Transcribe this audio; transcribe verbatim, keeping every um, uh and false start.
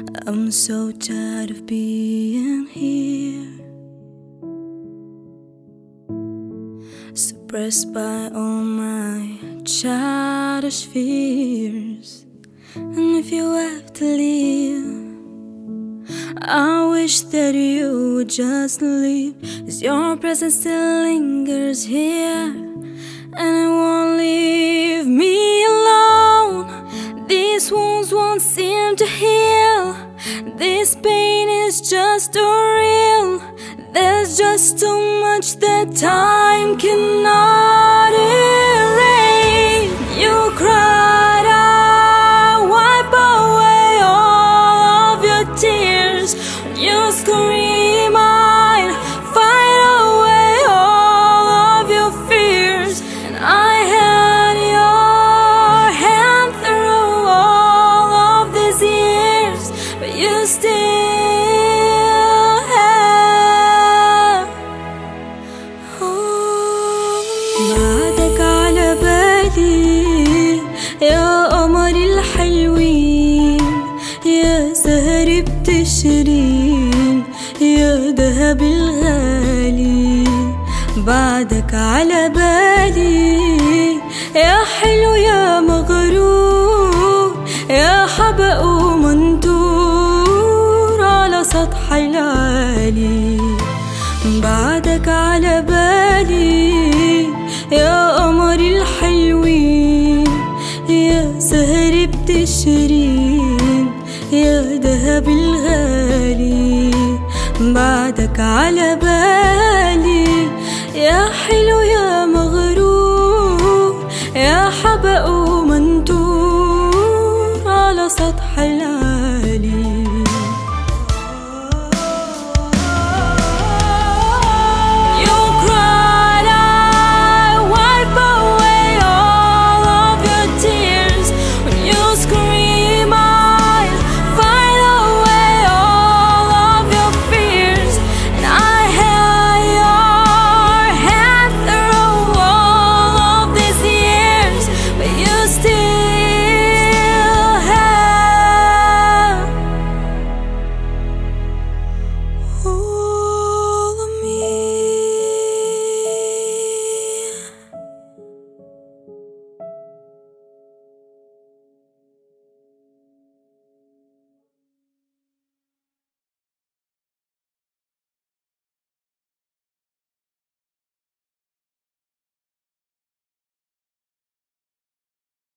I'm so tired of being here, suppressed by all my childish fears. And if you have to leave, I wish that you would just leave, 'cause your presence still lingers here, and it won't leave me alone. These wounds won't seem to heal. This pain is just too real. There's just too much that time cannot erase. You cried, I wipe away all of your tears. You scream, I'd fight away all of your fears. And I had your hand through all of these years, but you still have. بعدك على بالي يا قمر الحلوين، يا سهر بتشرين، يا دهب الغالي. بعدك على بالي يا حلو يا مغرور، يا حبق ومنتور على سطح العالي. بعدك على بالي يا قمر الحلوين، يا سهر بتشرين، يا دهب الغالي. بعدك على بالي يا حلو يا